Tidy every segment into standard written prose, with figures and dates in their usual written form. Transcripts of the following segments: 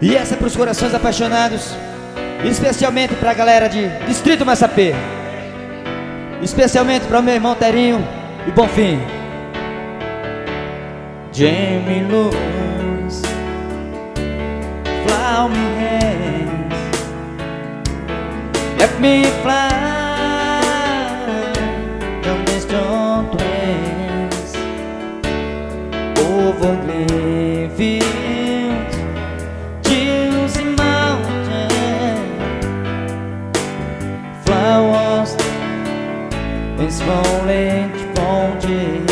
E essa é pros corações apaixonados, especialmente pra galera de Distrito Massapê, especialmente para o meu irmão Terinho e Bonfim. Jamie Lewis, flower me hands, let me fly from these strong twins over glen fields, juicy mountains, flowers and smiling sponges.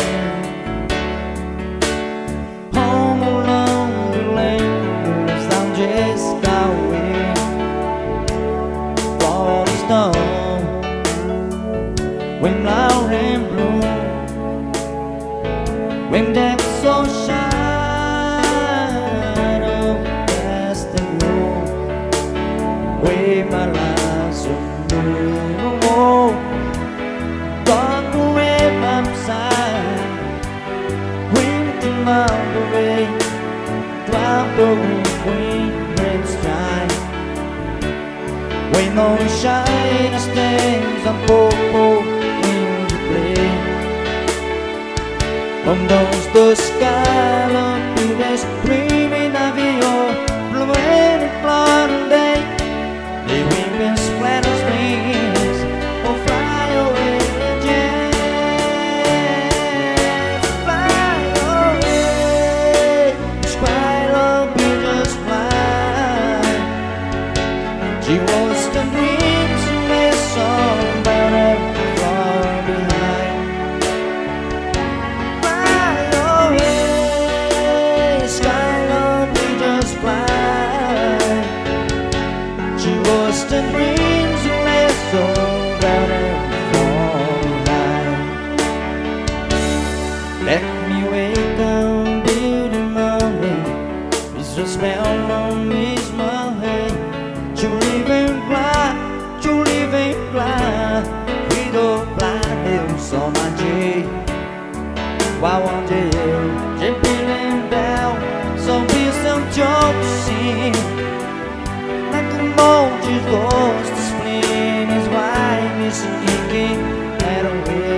Home along the lanes, I'm just going for the storm. When flower and bloom, when that sun shine up past the moon, wave my lights of blue. Gone away from sight, winking out the rain, drop the queen red strike. When no shine stains on purple in the play, from those the sky of this dreaming of your blowing and flooding day, the wind splatters wings or fly away. She wants the dreams and there's some better far behind. Fly away, skyline, we just fly. She wants the dreams and there's some better far behind. Let me wake up beauty morning, it's the smell on me's my head. You live and fly, we don't fly hills on my J. Why one day, dripping down, some piece of joy to see. Like the mountains ghost, the spleen is white, missing inky, and away.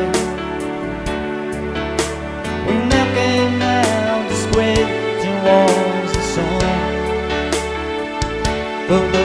We're knocking down the square towards the sun.